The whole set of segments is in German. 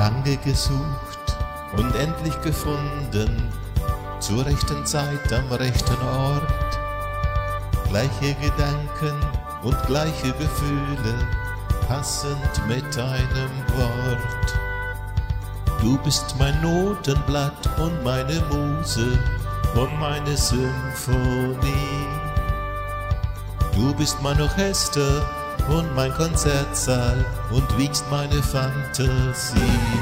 Lange gesucht und endlich gefunden, zur rechten Zeit am rechten Ort. Gleiche Gedanken und gleiche Gefühle, passend mit einem Wort. Du bist mein Notenblatt und meine Muse und meine Symphonie. Du bist mein Orchester und mein Konzertsaal und wiegst meine Fantasie.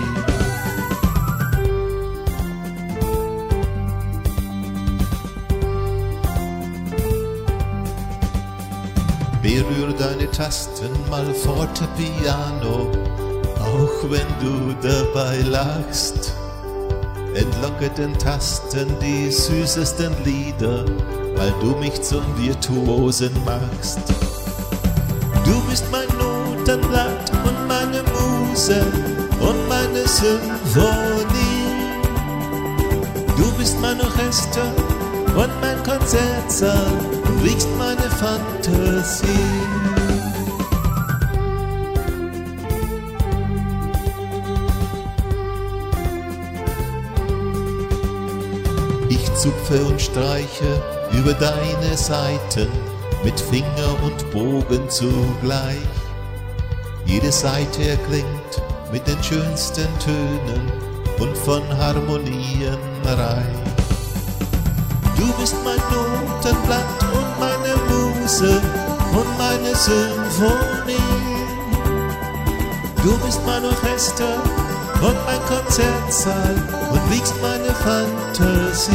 Berühr deine Tasten mal forte piano, auch wenn du dabei lachst. Entlocke den Tasten die süßesten Lieder, weil du mich zum Virtuosen machst. Du bist mein Notenblatt und meine Muse und meine Symphonie. Du bist mein Orchester und mein Konzertsaal und wiegst meine Fantasie. Ich zupfe und streiche über deine Saiten mit Finger und Bogen zugleich. Jede Saite erklingt mit den schönsten Tönen und von Harmonien reich. Du bist mein Notenblatt und meine Muse und meine Symphonie. Du bist mein Orchester und mein Konzertsaal und wiegst meine Fantasie.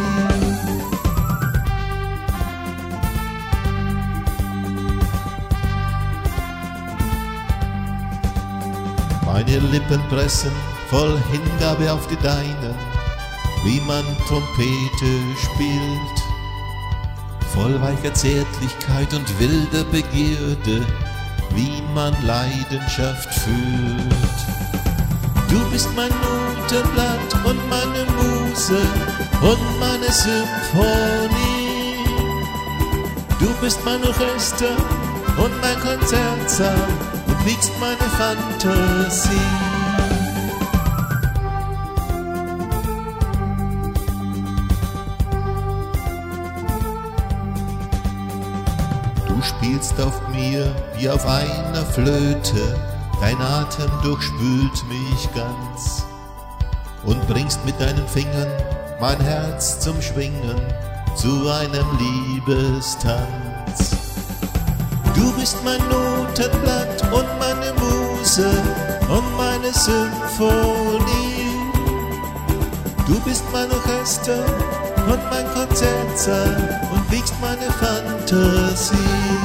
Meine Lippen pressen voll Hingabe auf die deinen, wie man Trompete spielt, voll weicher Zärtlichkeit und wilder Begierde, wie man Leidenschaft fühlt. Du bist mein Notenblatt und meine Muse und meine Symphonie. Du bist mein Orchester und mein Konzertsaal und wiegst meine Fantasie. Du spielst auf mir wie auf einer Flöte, dein Atem durchspült mich ganz und bringst mit deinen Fingern mein Herz zum Schwingen zu einem Liebestanz. Du bist mein Notenblatt und meine Muse und meine Symphonie. Du bist mein Orchester und mein Konzertsaal und wiegst meine Fantasie.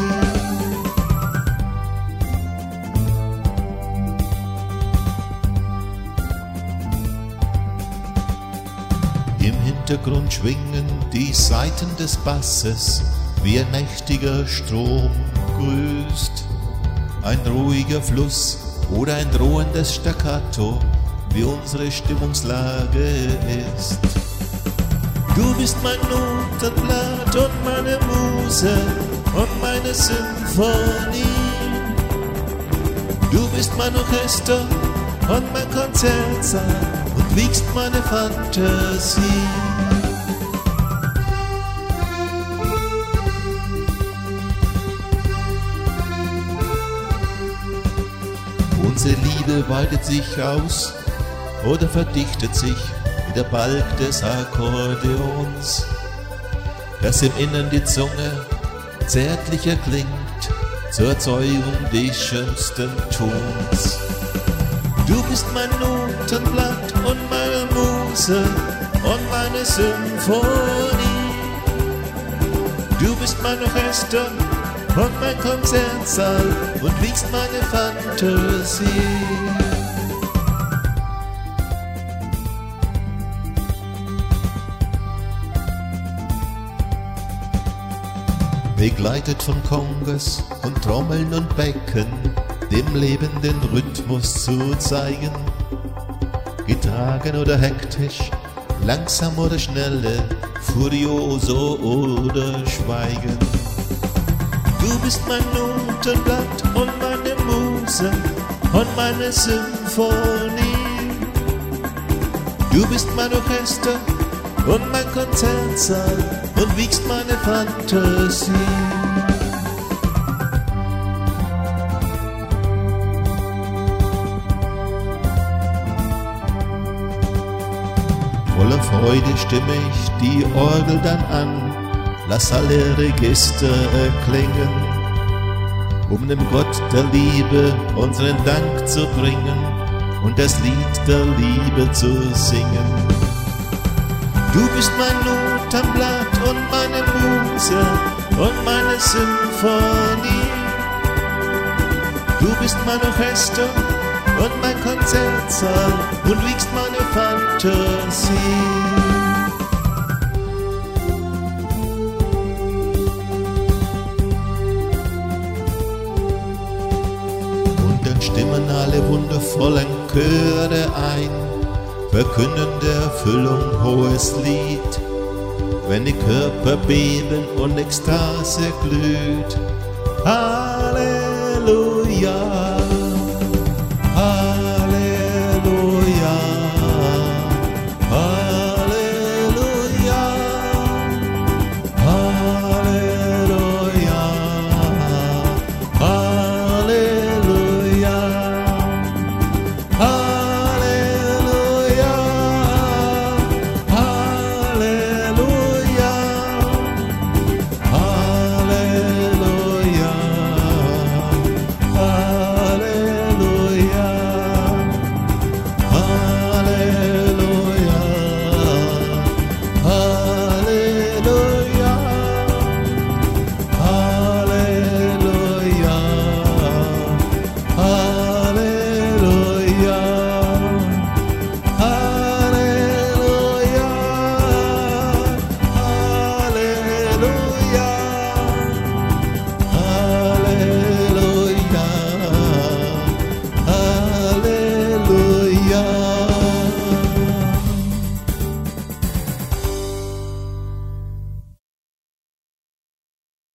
Im Hintergrund schwingen die Saiten des Basses, wie ein mächtiger Strom grüßt. Ein ruhiger Fluss oder ein drohendes Staccato, wie unsere Stimmungslage ist. Du bist mein Notenblatt und meine Muse und meine Symphonie. Du bist mein Orchester und mein Konzertsaal und wiegst meine Fantasie. Unsere Liebe weitet sich aus oder verdichtet sich wie der Balg des Akkordeons, das im Innern die Zunge zärtlicher klingt zur Erzeugung des schönsten Tons. Du bist mein Notenblatt und meine Muse und meine Symphonie. Du bist mein Orchester und mein Konzertsaal und wiegst meine Fantasie. Begleitet von Congas und Trommeln und Becken, dem Leben den Rhythmus zu zeigen. Getragen oder hektisch, langsam oder schnelle, furioso oder schweigen. Du bist mein Notenblatt und meine Muse und meine Symphonie. Du bist mein Orchester und mein Konzertsaal und wiegst meine Fantasie. Voller Freude stimme ich die Orgel dann an, lass alle Register erklingen, um dem Gott der Liebe unseren Dank zu bringen und das Lied der Liebe zu singen. Du bist mein Notenblatt und meine Muse und meine Symphonie. Du bist mein Orchester und mein Konzertsaal und wiegst meine Fantasie. Und dann stimmen alle wundervollen Chöre ein, verkünden der Erfüllung hohes Lied, wenn die Körper beben und Ekstase glüht. Halleluja.